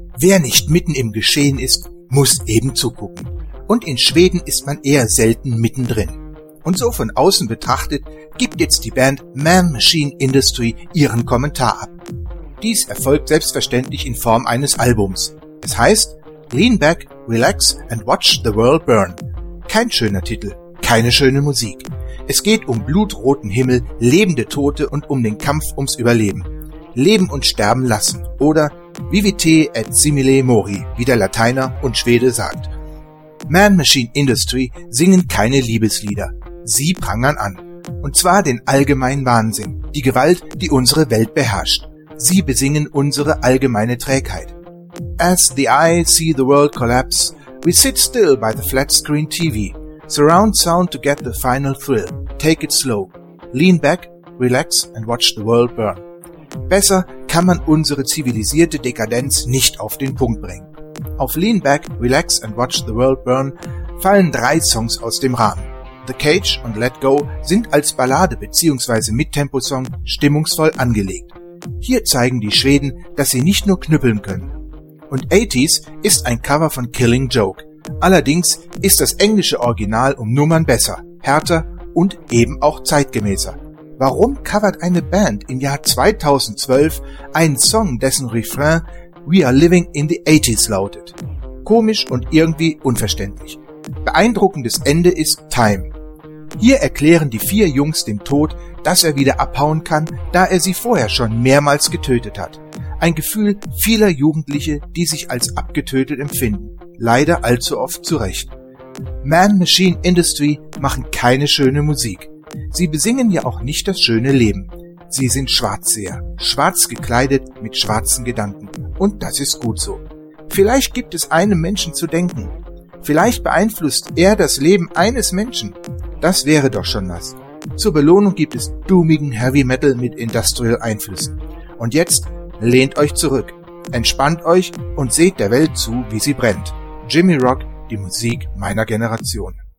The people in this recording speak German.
Wer nicht mitten im Geschehen ist, muss eben zugucken. Und in Schweden ist man eher selten mittendrin. Und so von außen betrachtet gibt jetzt die Band Man Machine Industry ihren Kommentar ab. Dies erfolgt selbstverständlich in Form eines Albums. Es heißt Lean Back, Relax and Watch the World Burn. Kein schöner Titel, keine schöne Musik. Es geht um blutroten Himmel, lebende Tote und um den Kampf ums Überleben. Leben und sterben lassen oder vivite et simile mori, wie der Lateiner und Schwede sagt. Man Machine Industry singen keine Liebeslieder. Sie prangern an. Und zwar den allgemeinen Wahnsinn, die Gewalt, die unsere Welt beherrscht. Sie besingen unsere allgemeine Trägheit. As the eye see the world collapse, we sit still by the flat-screen TV. Surround sound to get the final thrill. Take it slow. Lean back, relax and watch the world burn. Besser kann man unsere zivilisierte Dekadenz nicht auf den Punkt bringen. Auf Lean Back, Relax and Watch the World Burn fallen 3 Songs aus dem Rahmen. The Cage und Let Go sind als Ballade bzw. Mittempo-Song stimmungsvoll angelegt. Hier zeigen die Schweden, dass sie nicht nur knüppeln können. Und 80s ist ein Cover von Killing Joke. Allerdings ist das englische Original um Nummern besser, härter und eben auch zeitgemäßer. Warum covert eine Band im Jahr 2012 einen Song, dessen Refrain We are living in the 80s lautet? Komisch und irgendwie unverständlich. Beeindruckendes Ende ist Time. Hier erklären die 4 Jungs dem Tod, dass er wieder abhauen kann, da er sie vorher schon mehrmals getötet hat. Ein Gefühl vieler Jugendliche, die sich als abgetötet empfinden. Leider allzu oft zu Recht. Man Machine Industry machen keine schöne Musik. Sie besingen ja auch nicht das schöne Leben. Sie sind Schwarzseher, schwarz gekleidet mit schwarzen Gedanken. Und das ist gut so. Vielleicht gibt es einem Menschen zu denken. Vielleicht beeinflusst er das Leben eines Menschen. Das wäre doch schon was. Zur Belohnung gibt es doomigen Heavy Metal mit Industrial Einflüssen. Und jetzt lehnt euch zurück, entspannt euch und seht der Welt zu, wie sie brennt. Jimmy Rock, die Musik meiner Generation.